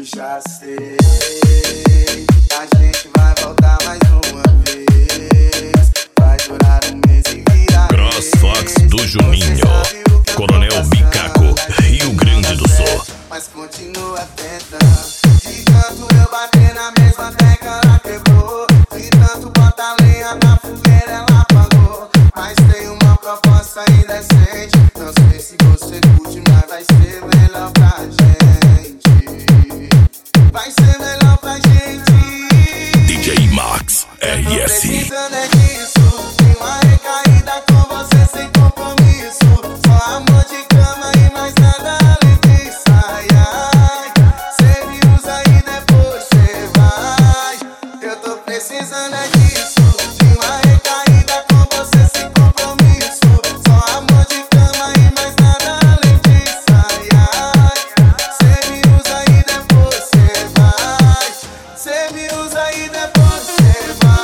Já sei, a gente vai voltar mais uma vez. Vai durar um mês e virar CrossFox do Juninho, Coronel Bicaco, Rio Grande do Sul. Mas continua tentando. De tanto eu bater na mesma tecla, ela quebrou. De tanto botar lenha na fogueira, ela apagou. Mas tem uma proposta indecente. Não sei se você curte, mas vai ser melhor pra gente. Vai ser melhor pra gente. DJ Max Eu tô RS. precisando é disso. De uma recaída com você sem compromisso. Só amor de cama e mais nada além disso. Ai, ai, cê me usa e depois cê vai. Eu tô precisando é disso. De uma recaída com você sem compromisso. Só amor de cama e mais nada além disso. Ai, ai, cê me usa e depois cê vai. Cê me usa e depois cê vai.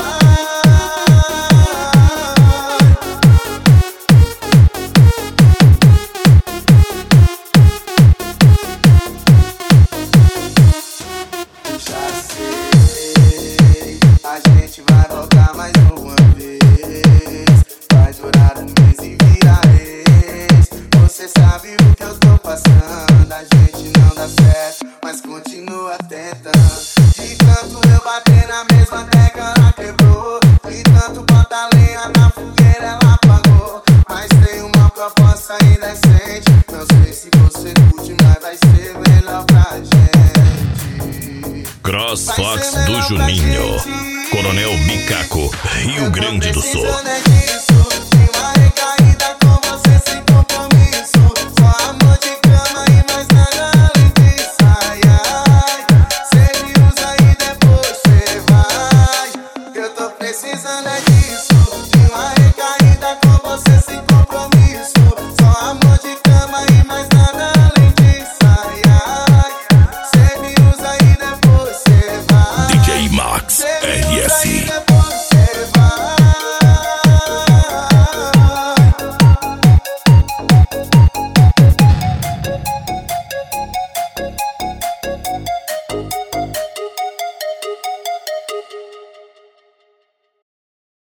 Já sei, a gente vai voltar mais uma vez. Vai durar um mês e virar ex. Você sabe o que eu tô passando. A gente não dá certo, mas continua tentando. De tanto eu bater na mesma tecla, ela quebrou. De tanto botar lenha na fogueira, ela apagou. Mas tem uma proposta indecente. Não sei se você curte, mas vai ser melhor pra gente. CrossFox do Juninho, Coronel Bicaco, Rio Grande do Sul. Precisando é disso.